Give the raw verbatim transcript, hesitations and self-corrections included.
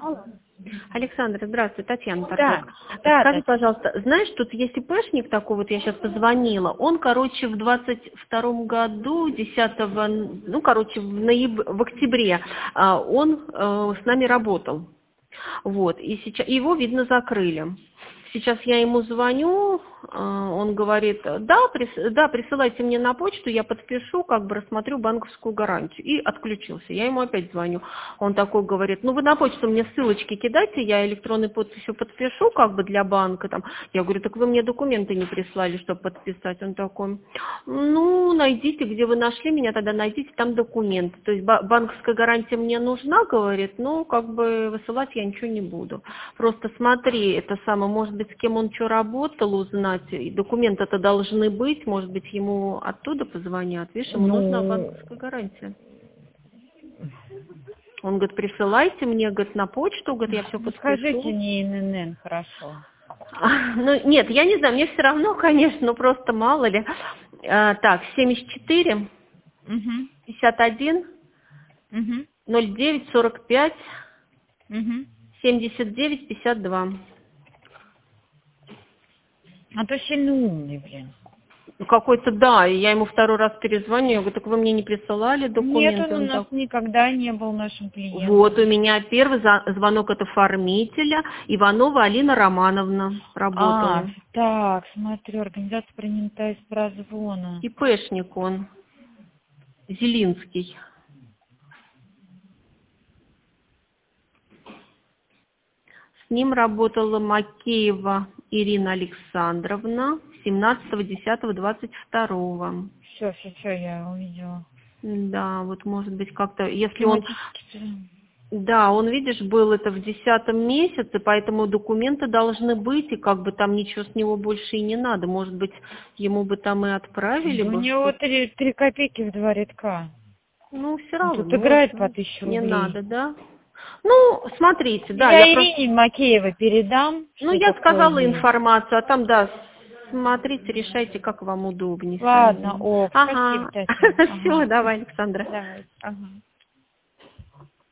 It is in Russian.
Алло. Александра, здравствуй, Татьяна Да, Торчак. да, Скажи, да. пожалуйста, знаешь, тут есть ИПшник такой, вот я сейчас позвонила, он, короче, в двадцать втором году, десятого, ну, короче, в, нояб... в октябре, а, он э, с нами работал, вот, и сейчас его, видно, закрыли. Сейчас я ему звоню, он говорит, да, прис, да, присылайте мне на почту, я подпишу, как бы рассмотрю банковскую гарантию. И отключился. Я ему опять звоню. Он такой говорит, ну вы на почту мне ссылочки кидайте, я электронной подписью подпишу, как бы для банка. Там. Я говорю, так вы мне документы не прислали, чтобы подписать. Он такой, ну найдите, где вы нашли меня, тогда найдите там документы. То есть банковская гарантия мне нужна, говорит, но как бы высылать я ничего не буду. Просто смотри, это самое, может быть, с кем он что работал, узнать. И документы-то должны быть, может быть, ему оттуда позвонят. Видишь, ему Ну, нужна банковская гарантия. Он говорит, присылайте мне, говорит, на почту, говорит, я все ну, подпишу. скажите не ИНН, хорошо. А, ну, нет, я не знаю, мне все равно, конечно, но просто мало ли. А, так, семьдесят четыре, Угу, пятьдесят один, угу, ноль девять, сорок пять, угу. семьдесят девять, пятьдесят два. А то сильно умный, блин. Какой-то, да, и я ему второй раз перезвоню, я говорю, так вы мне не присылали Нет, документы? он у Он нас так, никогда не был нашим вот, у клиентом. меня первый за- звонок от оформителя, Иванова Алина Романовна А, работала. так, смотрю, организация принята из прозвона. ИПшник он, Зелинский. С ним работала Макеева Ирина Александровна семнадцатого десятого двадцать второго. Все, все, все, я увидела. Да, вот может быть как-то, если он, Тематически. да, он, видишь, был это в десятом месяце, поэтому документы должны быть, и как бы там ничего с него больше и не надо. Может быть, ему бы там и отправили Да у бы него что-то. три, три копейки в два редка. Ну, все Он тут равно, играет по знаешь, тысяче не рублей. надо, да? Ну, смотрите, да, Я я просто... Ирине Макеевой передам, Ну, что я такое сказала есть. информацию, а там, да, смотрите, решайте, как вам удобнее Ладно, самим. ок, спасибо, Ага, Татьяна. все, Ага. давай, Александра. Давай. Ага.